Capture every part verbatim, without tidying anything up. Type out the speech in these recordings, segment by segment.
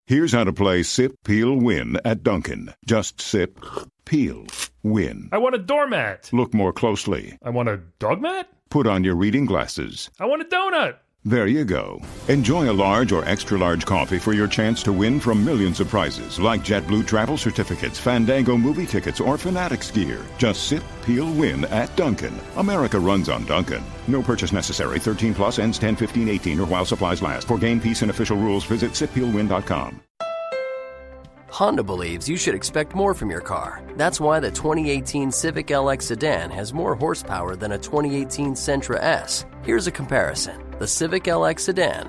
Here's how to play Sip, Peel, Win at Dunkin'. Just sip, peel, win. I want a doormat. Look more closely. I want a dog mat. Put on your reading glasses. I want a donut. There you go. Enjoy a large or extra-large coffee for your chance to win from millions of prizes like JetBlue travel certificates, Fandango movie tickets, or Fanatics gear. Just sip, peel, win at Dunkin'. America runs on Dunkin'. No purchase necessary. thirteen plus ends ten fifteen eighteen or while supplies last. For game, peace, and official rules, visit sip peel win dot com. Honda believes you should expect more from your car. That's why the twenty eighteen Civic L X sedan has more horsepower than a twenty eighteen Sentra S. Here's a comparison. The Civic L X sedan.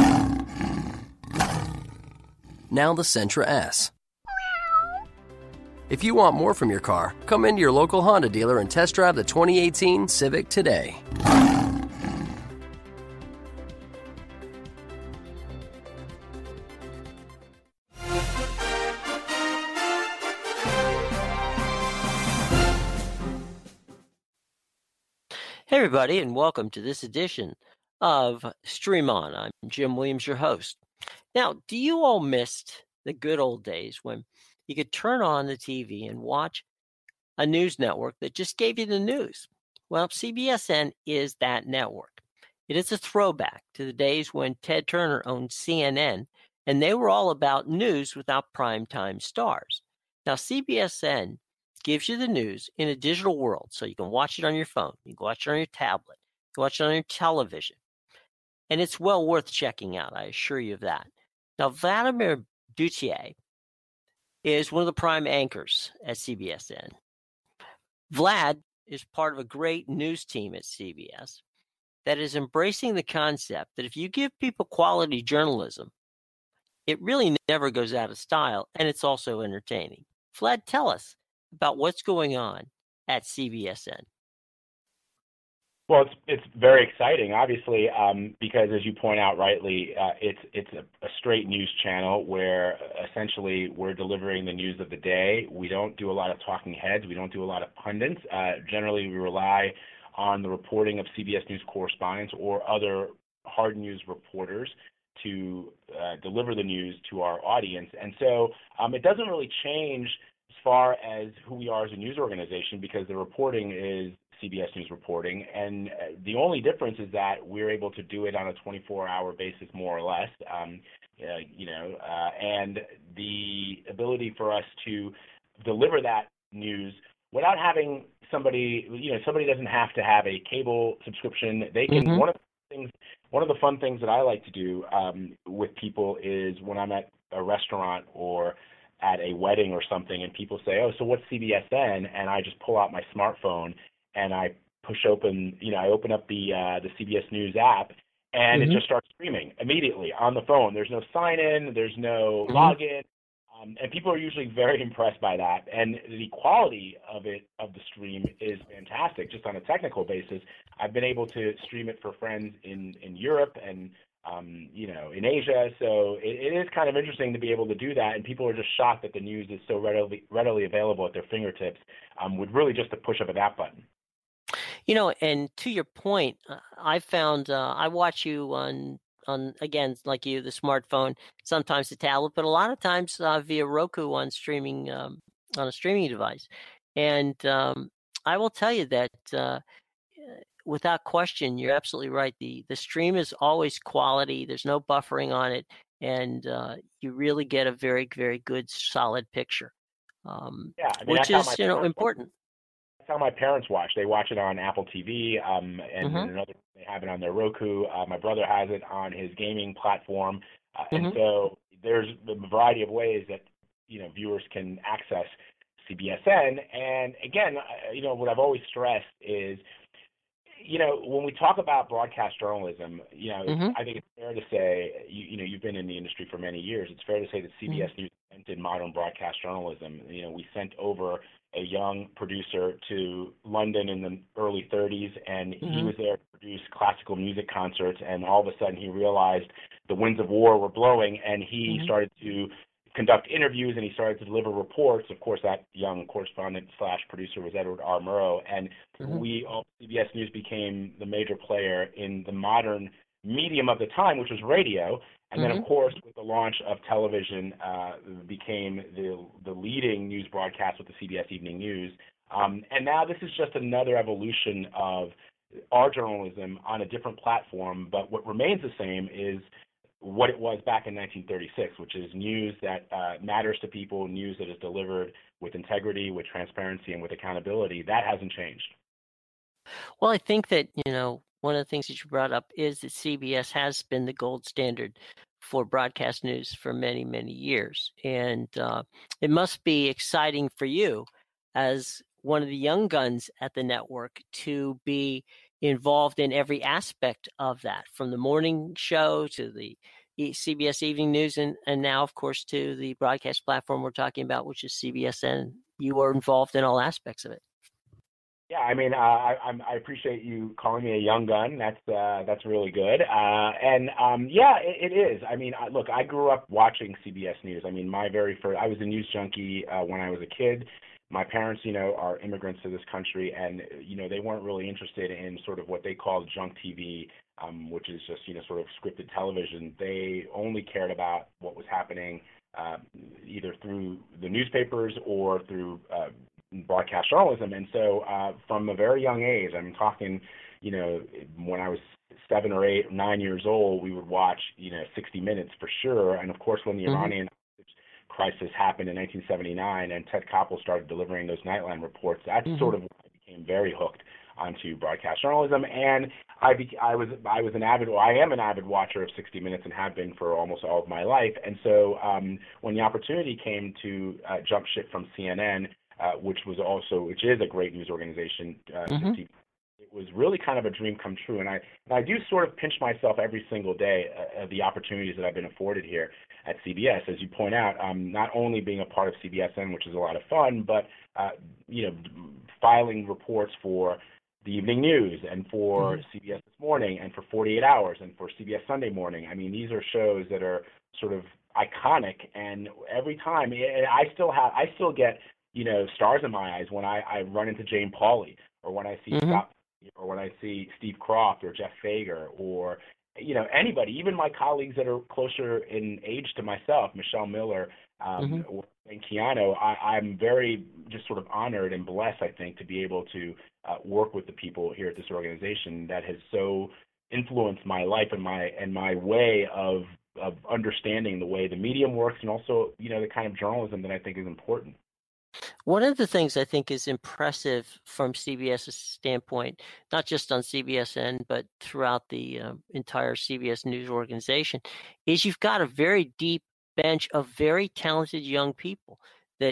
Now the Sentra S. If you want more from your car, come into your local Honda dealer and test drive the twenty eighteen Civic today. Hey everybody, and welcome to this edition of Stream On. I'm Jim Williams, your host. Now, do you all miss the good old days when you could turn on the T V and watch a news network that just gave you the news? Well, C B S N is that network. It is a throwback to the days when Ted Turner owned C N N, and they were all about news without primetime stars. Now, C B S N gives you the news in a digital world, so you can watch it on your phone, you can watch it on your tablet, you can watch it on your television, and it's well worth checking out, I assure you of that. Now, Vladimir Duthiers is one of the prime anchors at C B S N. Vlad is part of a great news team at C B S that is embracing the concept that if you give people quality journalism, it really never goes out of style, and it's also entertaining. Vlad, tell us about what's going on at C B S N. Well, it's it's very exciting, obviously, um, because as you point out rightly, uh, it's it's a, a straight news channel where essentially we're delivering the news of the day. We don't do a lot of talking heads. We don't do a lot of pundits. Uh, generally, we rely on the reporting of C B S News correspondents or other hard news reporters to uh, deliver the news to our audience. And so um, it doesn't really change as far as who we are as a news organization, because the reporting is C B S News reporting, and the only difference is that we're able to do it on a twenty-four hour basis, more or less, um, uh, you know, uh, and the ability for us to deliver that news without having somebody, you know, somebody doesn't have to have a cable subscription. They can, mm-hmm. one of the things, one of the fun things that I like to do um, with people is when I'm at a restaurant or at a wedding or something, and people say, oh, so what's C B S N? And I just pull out my smartphone and I push open, you know, I open up the uh, the C B S News app, and mm-hmm. it just starts streaming immediately on the phone. There's no sign-in, there's no mm-hmm. login, um, and people are usually very impressed by that. And the quality of it, of the stream, is fantastic. Just on a technical basis, I've been able to stream it for friends in, in Europe and Um, you know, in Asia. So it, it is kind of interesting to be able to do that, and people are just shocked that the news is so readily readily available at their fingertips um, with really just a push of a that button. You know, and to your point, uh, I found uh, I watch you on on again, like you, the smartphone, sometimes the tablet, but a lot of times uh, via Roku on streaming um, on a streaming device. And um, I will tell you that. Uh, Without question, you're absolutely right. The the stream is always quality. There's no buffering on it, and uh, you really get a very, very good, solid picture, um, yeah, I mean, which is, you know, important. That's how my parents watch. They watch it on Apple T V, um, and mm-hmm. another, they have it on their Roku. Uh, my brother has it on his gaming platform, uh, mm-hmm. and so there's a variety of ways that, you know, viewers can access C B S N. And again, you know, what I've always stressed is, you know, when we talk about broadcast journalism, you know, mm-hmm. I think it's fair to say, you, you know, you've been in the industry for many years. It's fair to say that C B S mm-hmm. News invented modern broadcast journalism. You know, we sent over a young producer to London in the early thirties, and mm-hmm. he was there to produce classical music concerts, and all of a sudden he realized the winds of war were blowing, and he mm-hmm. started to conduct interviews, and he started to deliver reports. Of course, that young correspondent slash producer was Edward R. Murrow, and mm-hmm. we, all, C B S News became the major player in the modern medium of the time, which was radio. And mm-hmm. then, of course, with the launch of television, uh, became the the leading news broadcast with the C B S Evening News. Um, and now this is just another evolution of our journalism on a different platform. But what remains the same is what it was back in nineteen thirty-six, which is news that uh, matters to people, news that is delivered with integrity, with transparency, and with accountability. That hasn't changed. Well, I think that, you know, one of the things that you brought up is that C B S has been the gold standard for broadcast news for many, many years. And uh, it must be exciting for you as one of the young guns at the network to be involved in every aspect of that, from the morning show to the C B S Evening News, and, and now, of course, to the broadcast platform we're talking about, which is C B S N. You are involved in all aspects of it. Yeah, I mean, uh, I, I'm, I appreciate you calling me a young gun. That's uh, that's really good. Uh, and um, yeah, it, it is. I mean, I, look, I grew up watching C B S News. I mean, my very first, I was a news junkie uh, when I was a kid. My parents, you know, are immigrants to this country, and you know, they weren't really interested in sort of what they called junk T V, um, which is just, you know, sort of scripted television. They only cared about what was happening uh, either through the newspapers or through uh, broadcast journalism. And so uh, from a very young age, I'm talking, you know, when I was seven or eight, nine years old, we would watch, you know, sixty minutes for sure. And of course, when the mm-hmm. Iranian crisis happened in nineteen seventy-nine and Ted Koppel started delivering those Nightline reports, that's mm-hmm. sort of when I became very hooked onto broadcast journalism. And I, be, I was I was an avid, or I am an avid watcher of sixty minutes and have been for almost all of my life. And so um, when the opportunity came to uh, jump ship from C N N, Uh, which was also, which is a great news organization. Uh, mm-hmm. It was really kind of a dream come true, and I, and I do sort of pinch myself every single day uh, at the opportunities that I've been afforded here at C B S. As you point out, um, not only being a part of C B S N, which is a lot of fun, but uh, you know, filing reports for the Evening News and for mm-hmm. C B S This Morning and for forty-eight hours and for C B S Sunday Morning. I mean, these are shows that are sort of iconic, and every time I still have, I still get, you know, stars in my eyes when I, I run into Jane Pauley, or when I see mm-hmm. Scott, or when I see Steve Croft or Jeff Fager, or, you know, anybody, even my colleagues that are closer in age to myself, Michelle Miller, um, mm-hmm. or Elaine Quijano. I, I'm very just sort of honored and blessed, I think, to be able to uh, work with the people here at this organization that has so influenced my life and my and my way of of understanding the way the medium works, and also, you know, the kind of journalism that I think is important. One of the things I think is impressive from CBS's standpoint, not just on C B S N, but throughout the uh, entire C B S News organization, is you've got a very deep bench of very talented young people that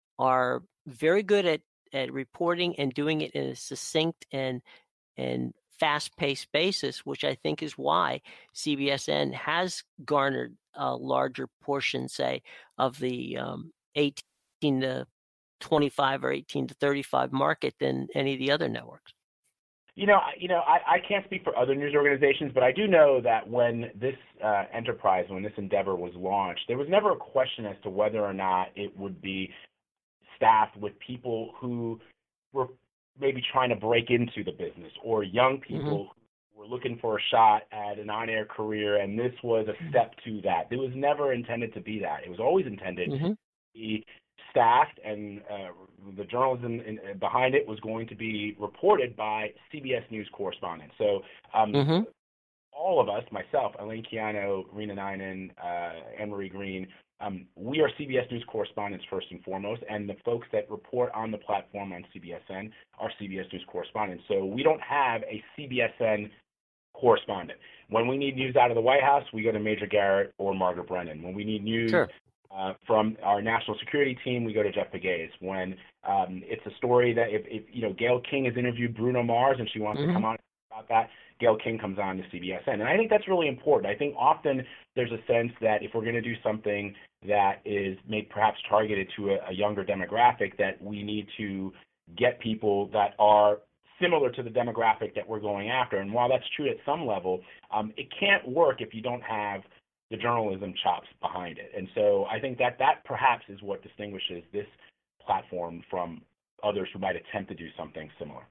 are very good at, at reporting and doing it in a succinct and and fast-paced basis, which I think is why C B S N has garnered a larger portion, say, of the um, eighteen to twenty-five or eighteen to thirty-five market than any of the other networks. You know, you know, I, I can't speak for other news organizations, but I do know that when this uh, enterprise, when this endeavor was launched, there was never a question as to whether or not it would be staffed with people who were maybe trying to break into the business, or young people mm-hmm. who were looking for a shot at an on-air career, and this was a step to that. It was never intended to be that. It was always intended mm-hmm. to be staffed, and uh, the journalism in, uh, behind it was going to be reported by C B S News correspondents. So um, mm-hmm. all of us, myself, Elaine Quijano, Rena Ninan, uh, Anne-Marie Green, um, we are C B S News correspondents first and foremost, and the folks that report on the platform on C B S N are C B S News correspondents. So we don't have a C B S N correspondent. When we need news out of the White House, we go to Major Garrett or Margaret Brennan. When we need news sure. Uh, from our national security team, we go to Jeff Pegues. When um, it's a story that if, if you know Gayle King has interviewed Bruno Mars and she wants mm-hmm. to come on about that, Gayle King comes on to C B S N. And I think that's really important. I think often there's a sense that if we're going to do something that is maybe perhaps targeted to a, a younger demographic, that we need to get people that are similar to the demographic that we're going after. And while that's true at some level, um, it can't work if you don't have the journalism chops behind it. And so I think that that perhaps is what distinguishes this platform from others who might attempt to do something similar.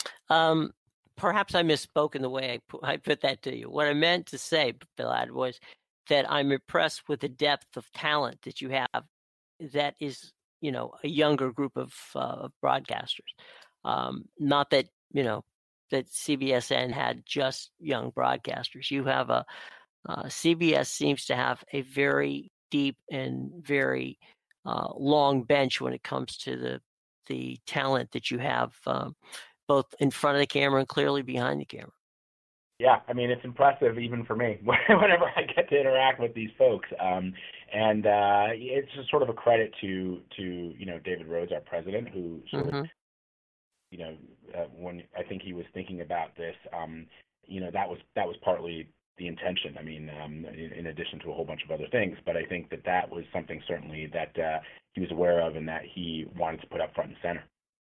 Um, perhaps I misspoke in the way I put, I put that to you. What I meant to say, Bilad, was that I'm impressed with the depth of talent that you have. That is, you know, a younger group of uh, broadcasters. Um, not that, you know, that C B S N had just young broadcasters. You have a uh, C B S seems to have a very deep and very uh, long bench when it comes to the the talent that you have, um, both in front of the camera and clearly behind the camera. Yeah, I mean, it's impressive even for me whenever I get to interact with these folks. Um, and uh, it's just sort of a credit to, to you know, David Rhodes, our president, who sort Mm-hmm. of, you know, uh, when I think he was thinking about this, um, you know, that was that was partly the intention. I mean, um, in, in addition to a whole bunch of other things, but I think that that was something certainly that uh, he was aware of and that he wanted to put up front and center.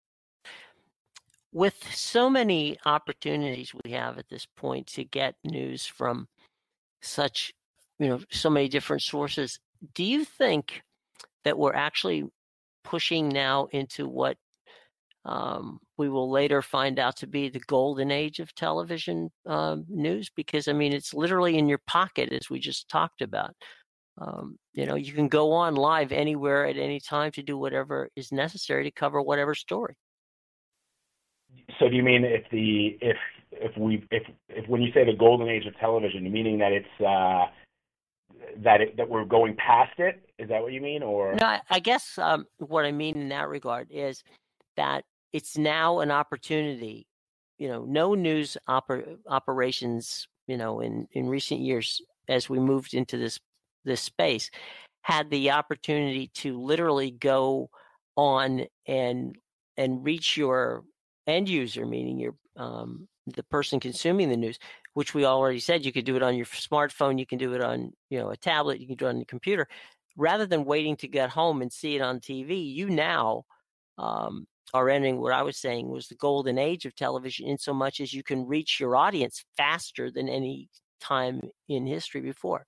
With so many opportunities we have at this point to get news from such, you know, so many different sources, do you think that we're actually pushing now into what um, we will later find out to be the golden age of television um, news? Because, I mean, it's literally in your pocket, as we just talked about. Um, you know, you can go on live anywhere at any time to do whatever is necessary to cover whatever story. So do you mean if the if if we if if when you say the golden age of television, meaning that it's uh, that it, that we're going past it? Is that what you mean, or? No, I, I guess um, what I mean in that regard is that it's now an opportunity. You know, no news oper- operations, you know, in, in recent years, as we moved into this this space, had the opportunity to literally go on and and reach your end user, meaning your um, the person consuming the news, which we already said you could do it on your smartphone, you can do it on, you know, a tablet, you can do it on your computer, rather than waiting to get home and see it on T V. You now um, are entering what I was saying was the golden age of television, in so much as you can reach your audience faster than any time in history before.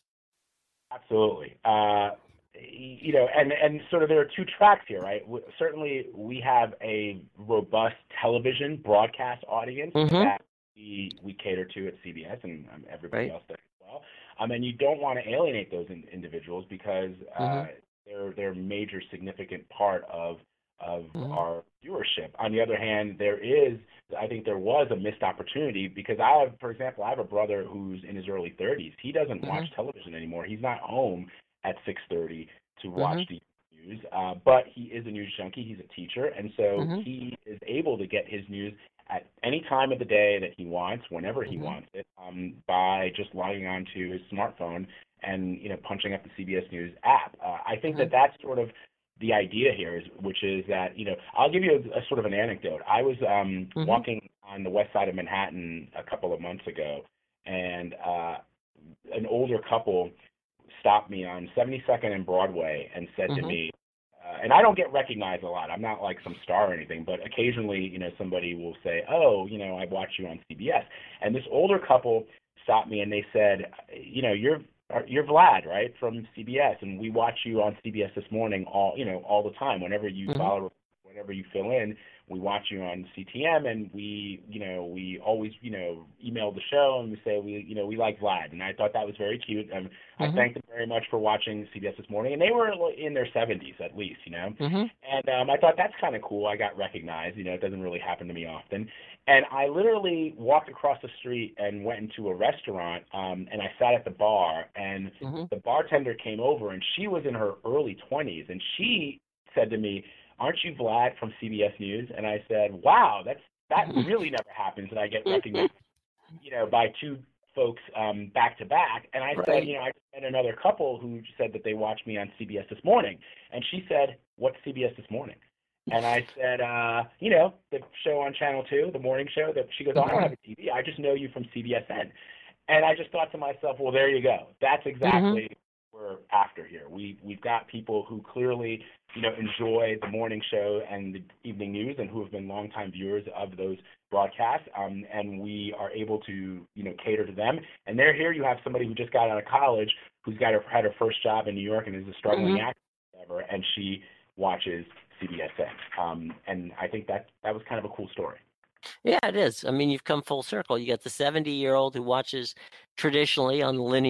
Absolutely. Uh, you know, and, and sort of there are two tracks here, right? We, certainly we have a robust television broadcast audience mm-hmm. that we, we cater to at C B S, and um, everybody right. else does as well. Um, and you don't want to alienate those in, individuals because uh, mm-hmm. they're, they're a major significant part of of mm-hmm. our viewership. On the other hand, there is, I think there was a missed opportunity because I have, for example, I have a brother who's in his early thirties. He doesn't mm-hmm. watch television anymore. He's not home at six thirty to watch mm-hmm. the news, uh, but he is a news junkie. He's a teacher, and so mm-hmm. he is able to get his news at any time of the day that he wants, whenever he mm-hmm. wants it, um, by just logging on to his smartphone and, you know, punching up the C B S News app. Uh, I think mm-hmm. that that's sort of the idea here, is, which is that, you know, I'll give you a, a sort of an anecdote. I was um, mm-hmm. walking on the west side of Manhattan a couple of months ago, and uh, an older couple stopped me on seventy-second and Broadway and said mm-hmm. to me, uh, and I don't get recognized a lot. I'm not like some star or anything, but occasionally, you know, somebody will say, oh, you know, I watched you on C B S. And this older couple stopped me and they said, you know, you're you're Vlad, right, from C B S, and we watch you on C B S This Morning all, you know, all the time. Whenever you mm-hmm. follow, whenever you fill in, we watch you on C T M, and we, you know, we always, you know, email the show and we say we, you know, we like Vlad, and I thought that was very cute. Um, mm-hmm. I thanked them very much for watching C B S This Morning, and they were in their seventies at least, you know, mm-hmm. and um, I thought that's kind of cool. I got recognized, you know, it doesn't really happen to me often, and I literally walked across the street and went into a restaurant, um, and I sat at the bar, and mm-hmm. the bartender came over, and she was in her early twenties, and she said to me, aren't you Vlad from C B S News? And I said, wow, that's that really never happens, and I get recognized, you know, by two folks um, back to back. And I right. said, you know, I met another couple who said that they watched me on C B S This Morning, and she said, what's C B S This Morning? And I said, uh, you know, the show on Channel two, the morning show. That she goes, oh, I don't have a T V. I just know you from C B S N. And I just thought to myself, well, there you go. That's exactly mm-hmm. what we're after here. We, we've got people who clearly, you know, enjoy the morning show and the evening news and who have been longtime viewers of those broadcasts, um, and we are able to, you know, cater to them. And there, here you have somebody who just got out of college, who's got her, had her first job in New York and is a struggling mm-hmm. actor, whatever, and she watches C B S N. Um, and I think that that was kind of a cool story. Yeah, it is. I mean, you've come full circle. You got the seventy-year-old who watches traditionally on the linear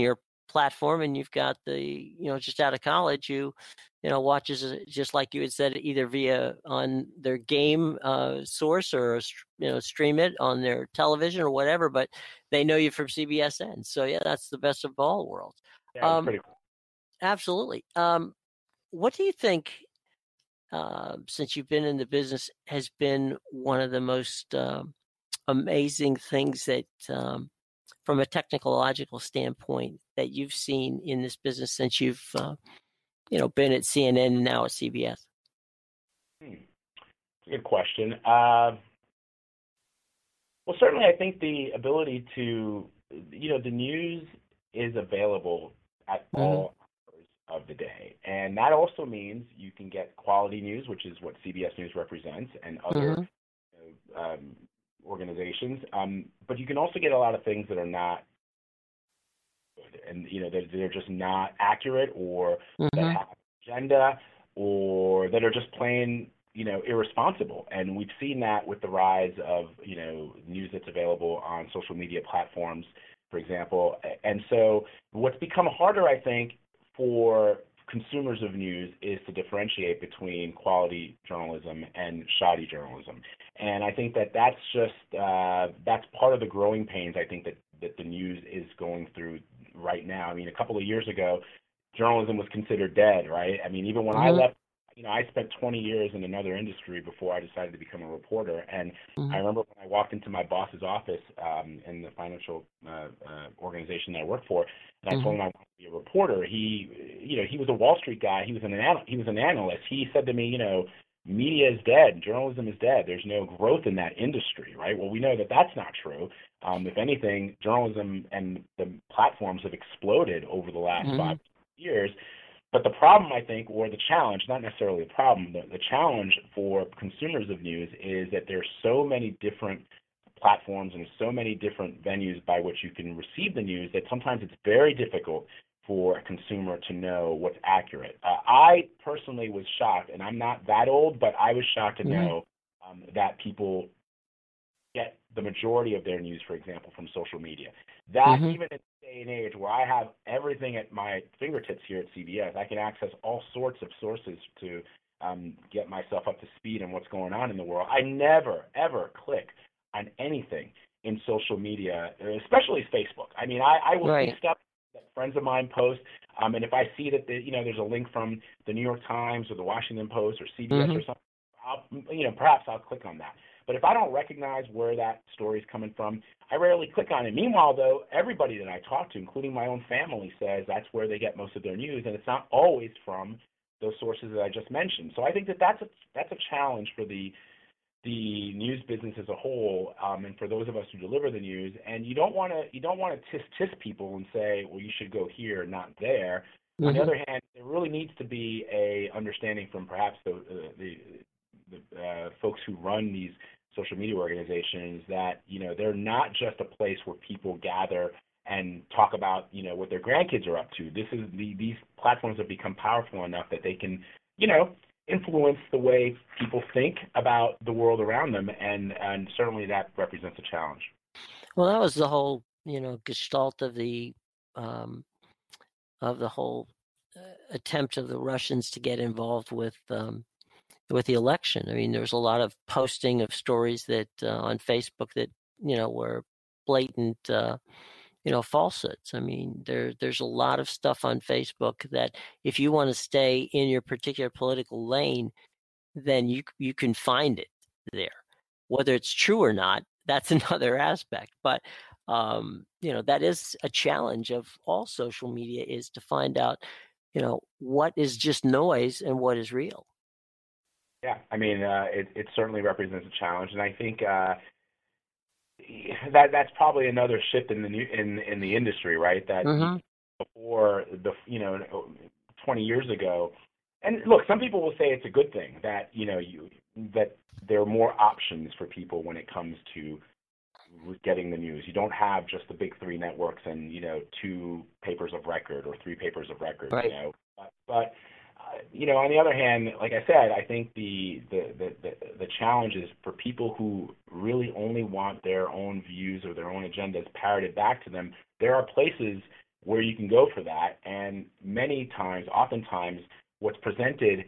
platform, and you've got the, you know, just out of college who, you know, watches it just like you had said, either via on their game uh, source or, you know, stream it on their television or whatever, but they know you from C B S N. So, yeah, that's the best of all worlds. Yeah, it's Um, pretty cool. absolutely. Um, what do you think, uh, since you've been in the business, has been one of the most um, amazing things that, um, from a technological standpoint, that you've seen in this business since you've, uh, you know, been at C N N and now at C B S? Hmm. Good question. Uh, well, certainly, I think the ability to, you know, the news is available at Mhm. all hours of the day, and that also means you can get quality news, which is what C B S News represents, and other Mhm. you know, um, organizations. Um, but you can also get a lot of things that are not good, and you know, that they're just not accurate, or that Mhm. have an agenda, or that are just plain, you know, irresponsible. And we've seen that with the rise of, you know, news that's available on social media platforms, for example. And so what's become harder, I think, for consumers of news is to differentiate between quality journalism and shoddy journalism. And I think that that's just uh, that's part of the growing pains, I think, that that the news is going through right now. I mean, a couple of years ago, journalism was considered dead, right? I mean, even when I Mhm. left, you know, I spent twenty years in another industry before I decided to become a reporter. And I Mhm. remember when I walked into my boss's office um, in the financial uh, uh, organization that I worked for, and I told Mhm. him I wanted to be a reporter. He, you know, he was a Wall Street guy. He was an anal- he was an analyst. He said to me, you know, media is dead. Journalism is dead. There's no growth in that industry, right? Well, we know that that's not true. Um, if anything, journalism and the platforms have exploded over the last five Mhm. years. But the problem, I think, or the challenge, not necessarily a problem, the, the challenge for consumers of news is that there's so many different platforms and so many different venues by which you can receive the news that sometimes it's very difficult for a consumer to know what's accurate. Uh, I personally was shocked, and I'm not that old, but I was shocked to Mhm. know um, that people get the majority of their news, for example, from social media. That, Mhm. even in this day and age where I have everything at my fingertips here at C B S, I can access all sorts of sources to um, get myself up to speed on what's going on in the world. I never, ever click on anything in social media, especially Facebook. I mean, I, I will see Right. stuff that friends of mine post, um, and if I see that the, you know there's a link from the New York Times or the Washington Post or C B S or Mhm. something, I'll, you know, perhaps I'll click on that. But if I don't recognize where that story is coming from, I rarely click on it. Meanwhile, though, everybody that I talk to, including my own family, says that's where they get most of their news, and it's not always from those sources that I just mentioned. So I think that that's a that's a challenge for the the news business as a whole, um, and for those of us who deliver the news. And you don't want to you don't want to tisk tisk people and say, well, you should go here, not there. On the Mhm. other hand, there really needs to be a understanding from perhaps the uh, the, the uh, folks who run these social media organizations that you know they're not just a place where people gather and talk about you know what their grandkids are up to. This is the these platforms have become powerful enough that they can you know influence the way people think about the world around them, and and certainly that represents a challenge. Well, that was the whole, you know, gestalt of the um, of the whole uh, attempt of the Russians to get involved with um, with the election. I mean, there was a lot of posting of stories that uh, on Facebook that you know were blatant, uh, you know, falsehoods. I mean, there there's a lot of stuff on Facebook that if you want to stay in your particular political lane, then you you can find it there. Whether it's true or not, that's another aspect. But um, you know, that is a challenge of all social media is to find out, you know, what is just noise and what is real. Yeah, I mean, uh, it it certainly represents a challenge, and I think uh, that that's probably another shift in the new, in in the industry, right? That Mm-hmm. before the you know twenty years ago, and look, some people will say it's a good thing that you know you that there are more options for people when it comes to getting the news. You don't have just the big three networks and you know two papers of record or three papers of record. You Right. know, but, but uh, you know, on the other hand, like I said, I think the, the the the the challenge is for people who really only want their own views or their own agendas parroted back to them. There are places where you can go for that. And many times, oftentimes, what's presented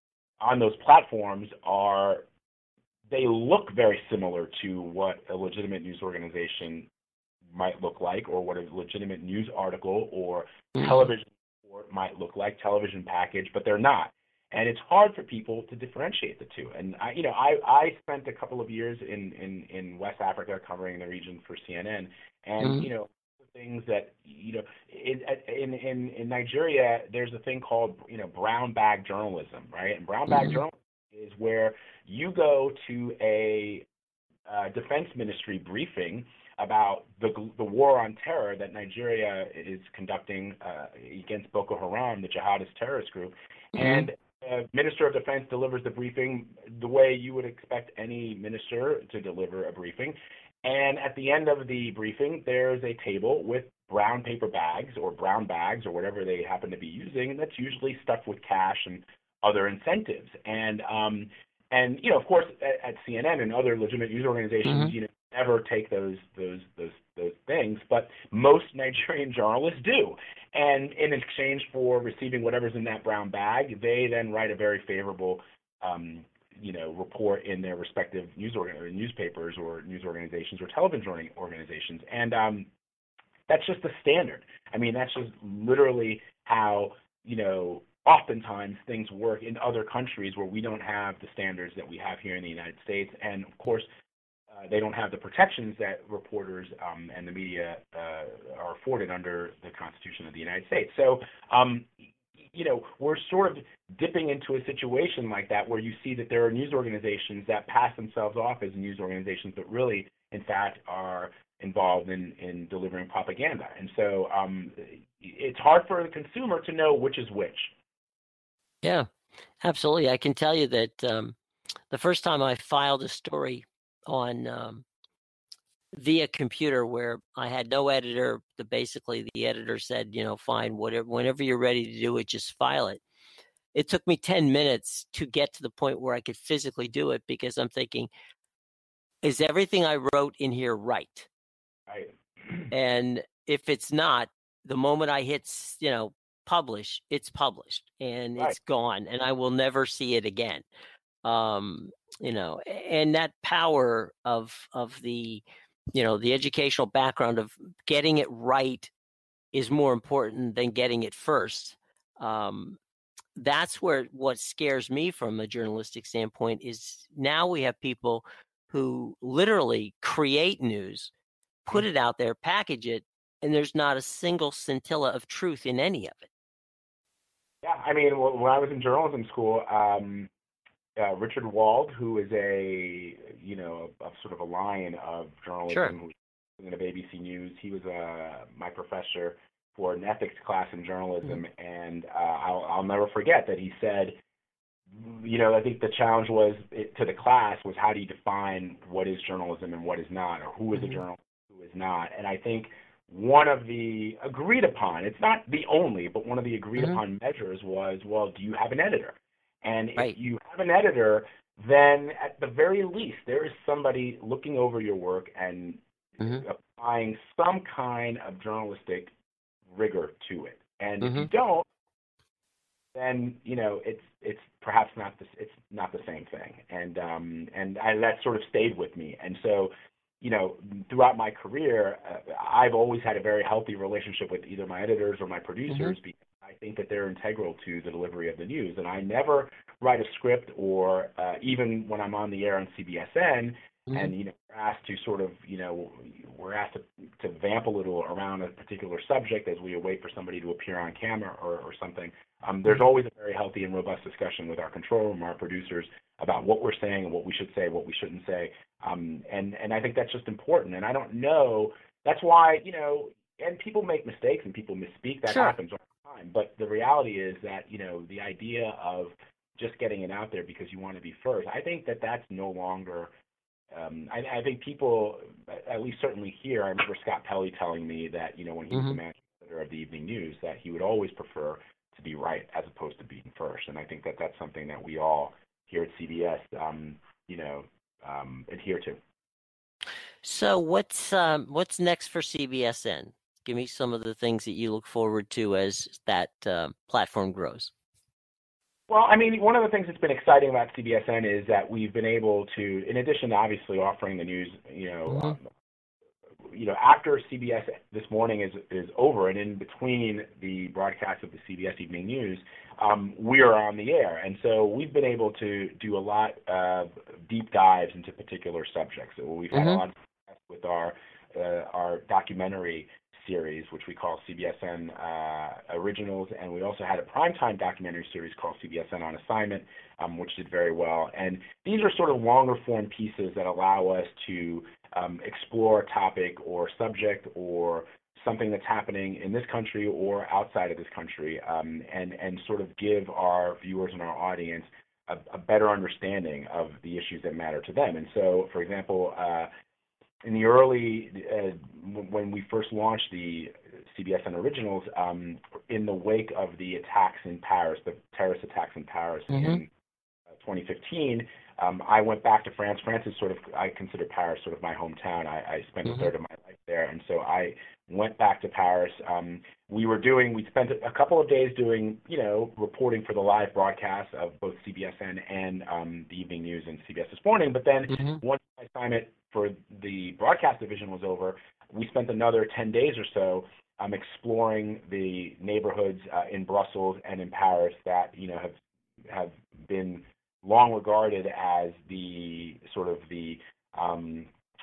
on those platforms are, they look very similar to what a legitimate news organization might look like, or what a legitimate news article or television report might look like, television package, but they're not. And it's hard for people to differentiate the two. And I, you know, I, I spent a couple of years in, in, in West Africa covering the region for C N N, and mm-hmm. you know, things that, you know, in, in in in Nigeria, there's a thing called, you know, brown bag journalism, right? And brown bag mm-hmm. journalism is where you go to a uh, defense ministry briefing about the the war on terror that Nigeria is conducting uh, against Boko Haram, the jihadist terrorist group, mm-hmm. and the Minister of Defense delivers the briefing the way you would expect any minister to deliver a briefing. And at the end of the briefing, there's a table with brown paper bags or brown bags or whatever they happen to be using, and that's usually stuffed with cash and other incentives. And um, and you know, of course, at, at C N N and other legitimate news organizations, mm-hmm. you know, never take those those those those things, but most Nigerian journalists do. And in exchange for receiving whatever's in that brown bag, they then write a very favorable, um, you know, report in their respective news organ- newspapers or news organizations or television organizations. And um, that's just the standard. I mean, that's just literally how, you know, oftentimes things work in other countries where we don't have the standards that we have here in the United States. And of course, Uh, they don't have the protections that reporters um, and the media uh, are afforded under the Constitution of the United States. So, um, you know, we're sort of dipping into a situation like that where you see that there are news organizations that pass themselves off as news organizations, but really, in fact, are involved in, in delivering propaganda. And so um, it's hard for the consumer to know which is which. Yeah, absolutely. I can tell you that um, the first time I filed a story on um, via computer where I had no editor, the basically the editor said, you know, fine, whatever, whenever you're ready to do it, just file it. It took me ten minutes to get to the point where I could physically do it, because I'm thinking, is everything I wrote in here right? Right. And if it's not, the moment I hit, you know, publish, it's published and right. It's gone, and I will never see it again. Um, you know, and that power of of the, you know, the educational background of getting it right is more important than getting it first. Um, that's where what scares me from a journalistic standpoint is now we have people who literally create news, put it out there, package it, and there's not a single scintilla of truth in any of it. Yeah, I mean, when I was in journalism school, um, Uh, Richard Wald, who is a, you know, a, a sort of a lion of journalism, sure. who was in the A B C News. He was uh, my professor for an ethics class in journalism, mm-hmm. and uh, I'll, I'll never forget that he said, you know, I think the challenge was it, to the class was, how do you define what is journalism and what is not, or who is mm-hmm. a journalist, who is not? And I think one of the agreed upon, it's not the only, but one of the agreed mm-hmm. upon measures was, well, do you have an editor? And if right. you have an editor, then at the very least, there is somebody looking over your work and mm-hmm. applying some kind of journalistic rigor to it. And mm-hmm. if you don't, then, you know, it's it's perhaps not the, it's not the same thing. And um, and I, that sort of stayed with me. And so, you know, throughout my career, uh, I've always had a very healthy relationship with either my editors or my producers, mm-hmm. because I think that they're integral to the delivery of the news. And I never write a script, or uh, even when I'm on the air on C B S N, mm-hmm. and, you know, we're asked to sort of, you know, we're asked to, to vamp a little around a particular subject as we wait for somebody to appear on camera or, or something. Um, there's always a very healthy and robust discussion with our control room, our producers, about what we're saying and what we should say, what we shouldn't say. Um, and, and I think that's just important. And I don't know, that's why, you know, and people make mistakes and people misspeak. That sure. happens all the time. But the reality is that, you know, the idea of just getting it out there because you want to be first, I think that that's no longer, um, I, I think people, at least certainly here, I remember Scott Pelley telling me that, you know, when he mm-hmm. was the managing editor of the Evening News, that he would always prefer to be right as opposed to being first. And I think that that's something that we all here at C B S, um, you know, um, adhere to. So what's um, what's next for C B S N? Give me some of the things that you look forward to as that uh, platform grows. Well, I mean, one of the things that's been exciting about C B S N is that we've been able to, in addition to obviously offering the news, you know, mm-hmm. um, you know, after C B S This Morning is is over, and in between the broadcast of the C B S Evening News, um, we are on the air, and so we've been able to do a lot of deep dives into particular subjects. So we've had mm-hmm. a lot of success with our uh, our documentary series, which we call C B S N uh, Originals, and we also had a primetime documentary series called C B S N On Assignment, um, which did very well. And these are sort of longer form pieces that allow us to um, explore a topic or subject or something that's happening in this country or outside of this country, um, and, and sort of give our viewers and our audience a, a better understanding of the issues that matter to them. And so, for example, uh, in the early, uh, when we first launched the C B S N Originals, um, in the wake of the attacks in Paris, the terrorist attacks in Paris mm-hmm. in uh, twenty fifteen, um, I went back to France. France is sort of, I consider Paris sort of my hometown. I, I spent mm-hmm. a third of my life there, and so I went back to Paris. Um, we were doing, we spent a couple of days doing, you know, reporting for the live broadcast of both C B S N and um, the Evening News and C B S This Morning, but then mm-hmm. once my assignment for the broadcast division was over, we spent another ten days or so um, exploring the neighborhoods uh, in Brussels and in Paris that, you know, have have been long regarded as the sort of the um,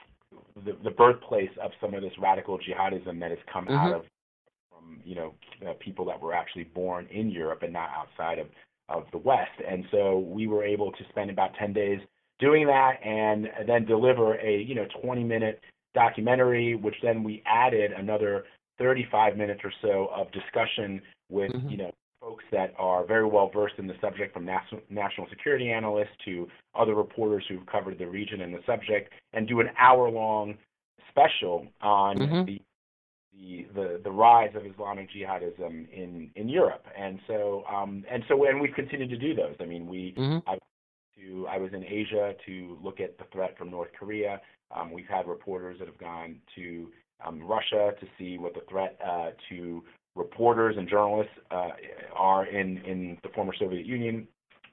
the, the birthplace of some of this radical jihadism that has come mm-hmm. out of from, you know, uh, people that were actually born in Europe and not outside of, of the West. And so we were able to spend about ten days doing that, and then deliver a, you know, twenty minute documentary, which then we added another thirty-five minutes or so of discussion with, mm-hmm. you know, folks that are very well versed in the subject, from national national security analysts to other reporters who've covered the region and the subject, and do an hour long special on mm-hmm. the, the the the rise of Islamic jihadism in in Europe. And so um and so and we've continued to do those. I mean, we mm-hmm. I, To, I was in Asia to look at the threat from North Korea. Um, we've had reporters that have gone to um, Russia to see what the threat uh, to reporters and journalists uh, are in, in the former Soviet Union.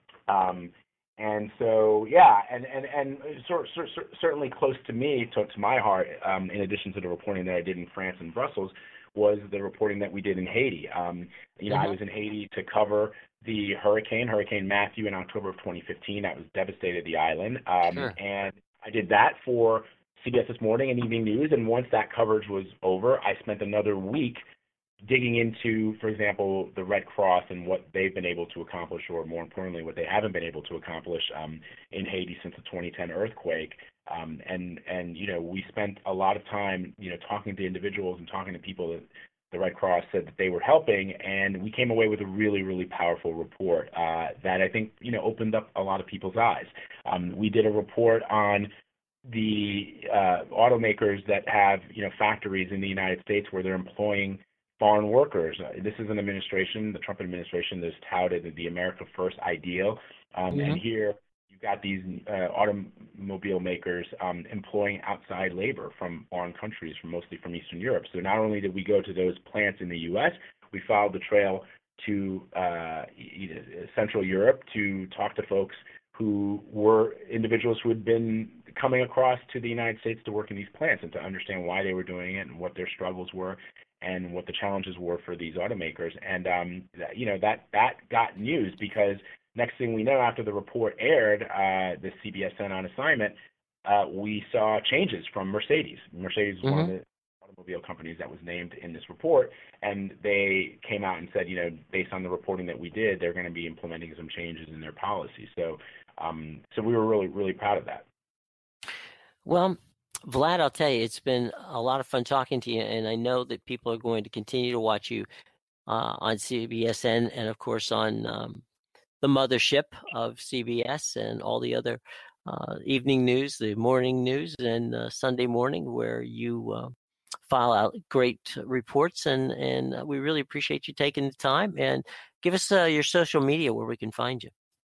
Um, and so, yeah, and, and, and so, so, so certainly close to me, to, to my heart, um, in addition to the reporting that I did in France and Brussels, was the reporting that we did in Haiti. Um, you know, mm-hmm. I was in Haiti to cover the hurricane, Hurricane Matthew, in October of twenty fifteen. That was devastated the island. Um, sure. And I did that for C B S This Morning and Evening News. And once that coverage was over, I spent another week digging into, for example, the Red Cross and what they've been able to accomplish, or more importantly, what they haven't been able to accomplish um, in Haiti since the twenty ten earthquake. Um, and, and, you know, we spent a lot of time, you know, talking to individuals and talking to people that the Red Cross said that they were helping, and we came away with a really, really powerful report uh, that I think, you know, opened up a lot of people's eyes. Um, we did a report on the uh, automakers that have, you know, factories in the United States where they're employing foreign workers. Uh, this is an administration, the Trump administration, that's touted the America First ideal, um, mm-hmm. and here you've got these uh, automobile makers um, employing outside labor from foreign countries, from mostly from Eastern Europe. So not only did we go to those plants in the U S, we followed the trail to uh, Central Europe to talk to folks who were individuals who had been coming across to the United States to work in these plants, and to understand why they were doing it and what their struggles were and what the challenges were for these automakers. And, um, you know, that, that got news, because next thing we know, after the report aired, uh, the C B S N On Assignment, uh, we saw changes from Mercedes. Mercedes is mm-hmm. one of the automobile companies that was named in this report, and they came out and said, you know, based on the reporting that we did, they're going to be implementing some changes in their policy. So, um, so we were really, really proud of that. Well, Vlad, I'll tell you, it's been a lot of fun talking to you, and I know that people are going to continue to watch you uh, on C B S N and, of course, on um, the mothership of C B S and all the other uh, evening news, the morning news, and uh, Sunday morning, where you uh, file out great reports. And, and we really appreciate you taking the time. And give us uh, your social media where we can find you.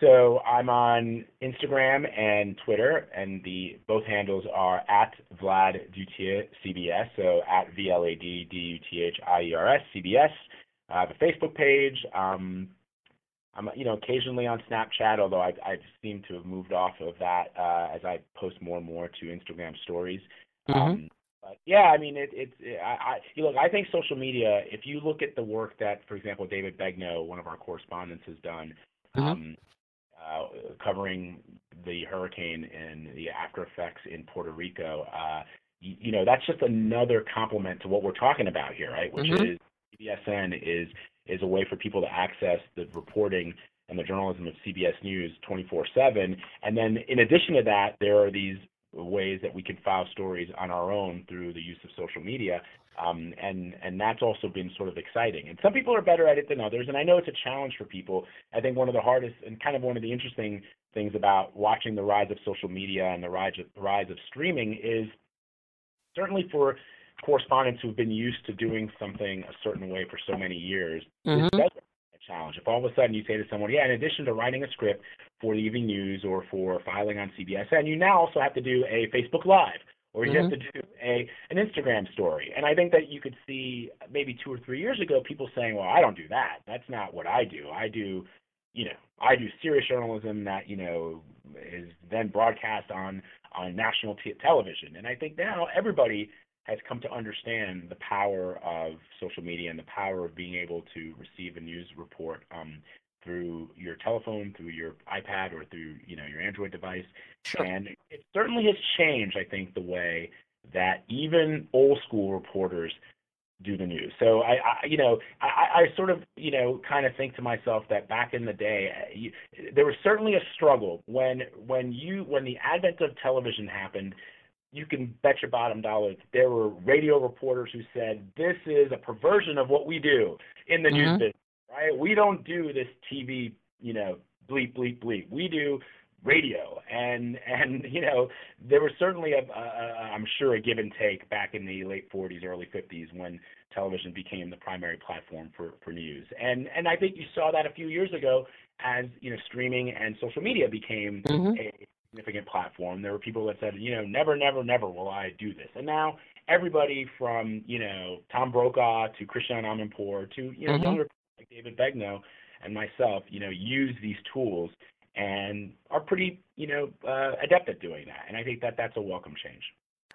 So I'm on Instagram and Twitter, and the both handles are at Vlad Duthiers C B S, so at V L A D D U T H I E R S C B S. I have a Facebook page. Um, I'm, you know, occasionally on Snapchat, although I've, I've seemed to have moved off of that uh, as I post more and more to Instagram stories. Mm-hmm. Um, but yeah, I mean, it, it's, it, I, I, you look, I think social media, if you look at the work that, for example, David Begnaud, one of our correspondents, has done, mm-hmm. um, uh, covering the hurricane and the after effects in Puerto Rico, uh, you, you know, that's just another complement to what we're talking about here, right? Which mm-hmm. is C B S N is is a way for people to access the reporting and the journalism of C B S News twenty-four seven. And then in addition to that, there are these ways that we can file stories on our own through the use of social media. Um, and, and that's also been sort of exciting. And some people are better at it than others, and I know it's a challenge for people. I think one of the hardest and kind of one of the interesting things about watching the rise of social media and the rise of, the rise of streaming is certainly for correspondents who've been used to doing something a certain way for so many years, mm-hmm. this does a challenge. If all of a sudden you say to someone, yeah, in addition to writing a script for the Evening News or for filing on C B S N, you now also have to do a Facebook Live, or you mm-hmm. have to do a an Instagram story. And I think that you could see maybe two or three years ago people saying, well, I don't do that. That's not what I do. I do, you know, I do serious journalism that, you know, is then broadcast on, on national t- television. And I think now everybody has come to understand the power of social media and the power of being able to receive a news report um, through your telephone, through your iPad, or through, you know, your Android device. Sure. And it certainly has changed, I think, the way that even old school reporters do the news. So I, I you know, I, I sort of, you know, kind of think to myself that back in the day, you, there was certainly a struggle when when you when the advent of television happened. You can bet your bottom dollar that there were radio reporters who said, this is a perversion of what we do in the mm-hmm. news business, right? We don't do this T V, you know, bleep, bleep, bleep. We do radio. And, and you know, there was certainly, a, a, I'm sure, a give and take back in the late forties, early fifties when television became the primary platform for, for news. And, and I think you saw that a few years ago as, you know, streaming and social media became mm-hmm. a significant platform. There were people that said, you know, never, never, never will I do this. And now everybody from, you know, Tom Brokaw to Christiane Amanpour to, you know, mm-hmm. younger people like David Begnaud and myself, you know, use these tools and are pretty, you know, uh, adept at doing that. And I think that that's a welcome change.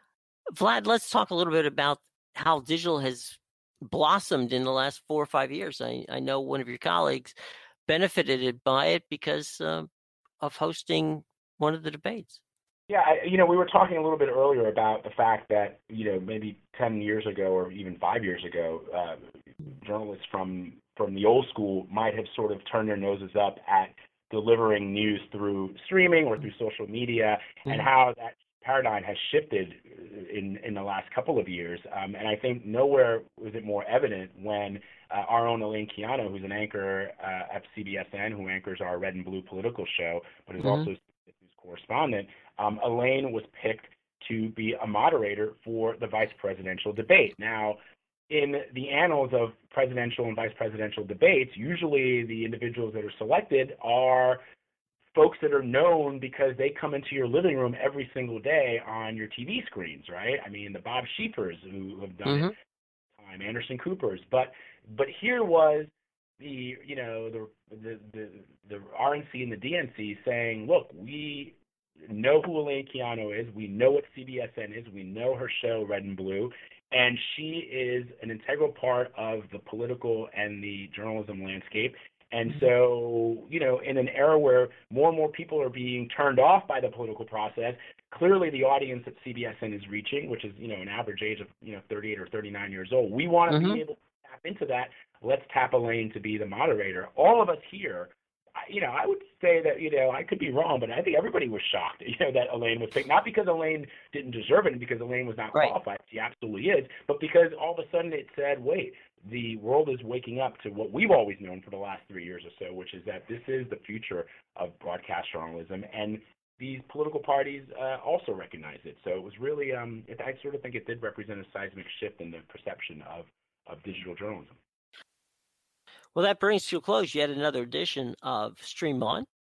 Vlad, let's talk a little bit about how digital has blossomed in the last four or five years. I, I know one of your colleagues benefited by it because uh, of hosting one of the debates. Yeah, I, you know, we were talking a little bit earlier about the fact that, you know, maybe ten years ago or even five years ago, uh, journalists from from the old school might have sort of turned their noses up at delivering news through streaming or through social media, mm-hmm. and how that paradigm has shifted in, in the last couple of years. Um, and I think nowhere was it more evident when uh, our own Elaine Quijano, who's an anchor uh, at C B S N, who anchors our Red and Blue political show, but is mm-hmm. also correspondent, um, Elaine was picked to be a moderator for the vice presidential debate. Now, in the annals of presidential and vice presidential debates, usually the individuals that are selected are folks that are known because they come into your living room every single day on your T V screens, right? I mean, the Bob Schiepers who have done mm-hmm. it, time, Anderson Coopers, but but here was the you know the the the, the R N C and the D N C saying, look, we know who Elaine Quijano is, we know what C B S N is, we know her show Red and Blue, and she is an integral part of the political and the journalism landscape. And so, you know, in an era where more and more people are being turned off by the political process, clearly the audience that C B S N is reaching, which is, you know, an average age of, you know, thirty-eight or thirty-nine years old, we want to mm-hmm. be able to tap into that. Let's tap Elaine to be the moderator. All of us here, you know, I would say that, you know, I could be wrong, but I think everybody was shocked, you know, that Elaine was picked. Not because Elaine didn't deserve it and because Elaine was not right. qualified. She absolutely is. But because all of a sudden it said, wait, the world is waking up to what we've always known for the last three years or so, which is that this is the future of broadcast journalism. And these political parties uh, also recognize it. So it was really, um, it, I sort of think it did represent a seismic shift in the perception of, of digital journalism. Well, that brings to a close yet another edition of Stream On.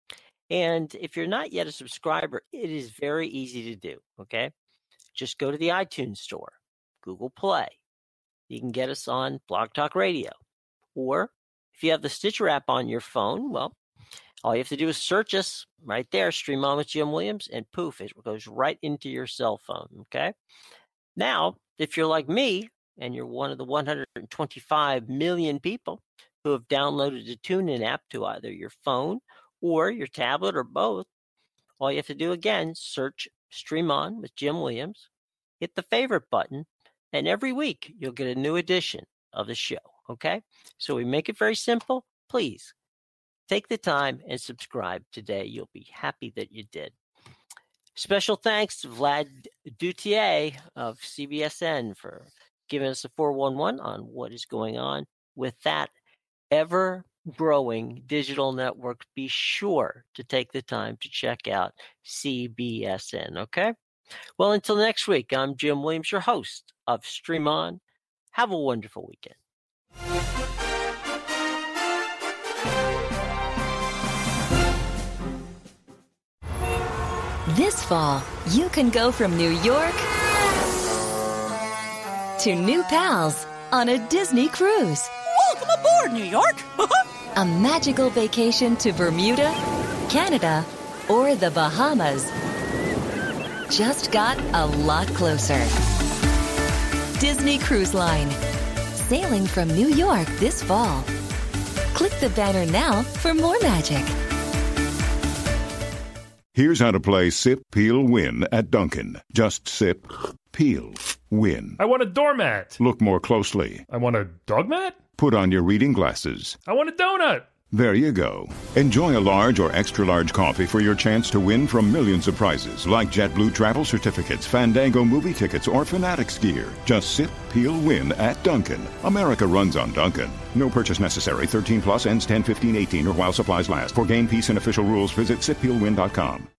And if you're not yet a subscriber, it is very easy to do, okay? Just go to the iTunes store, Google Play. You can get us on Blog Talk Radio. Or if you have the Stitcher app on your phone, well, all you have to do is search us right there, Stream On with Jim Williams, and poof, it goes right into your cell phone, okay? Now, if you're like me, and you're one of the one hundred twenty-five million people who have downloaded the TuneIn app to either your phone or your tablet or both, all you have to do, again, search Stream On with Jim Williams, hit the favorite button, and every week you'll get a new edition of the show, okay? So we make it very simple. Please take the time and subscribe today. You'll be happy that you did. Special thanks to Vlad Dutier of C B S N for giving us a four one one on what is going on with that ever-growing digital network. Be sure to take the time to check out C B S N, okay? Well, until next week, I'm Jim Williams, your host of Stream On. Have a wonderful weekend. This fall, you can go from New York to new pals on a Disney cruise. Welcome aboard, New York! A magical vacation to Bermuda, Canada, or the Bahamas just got a lot closer. Disney Cruise Line. Sailing from New York this fall. Click the banner now for more magic. Here's how to play Sip, Peel, Win at Dunkin'. Just sip, peel, win. I want a doormat. Look more closely. I want a dog mat. Put on your reading glasses. I want a donut. There you go. Enjoy a large or extra-large coffee for your chance to win from millions of prizes, like JetBlue travel certificates, Fandango movie tickets, or Fanatics gear. Just sip, peel, win at Dunkin'. America runs on Dunkin'. No purchase necessary. thirteen plus ends ten fifteen eighteen or while supplies last. For game, peace, and official rules, visit sip peel win dot com.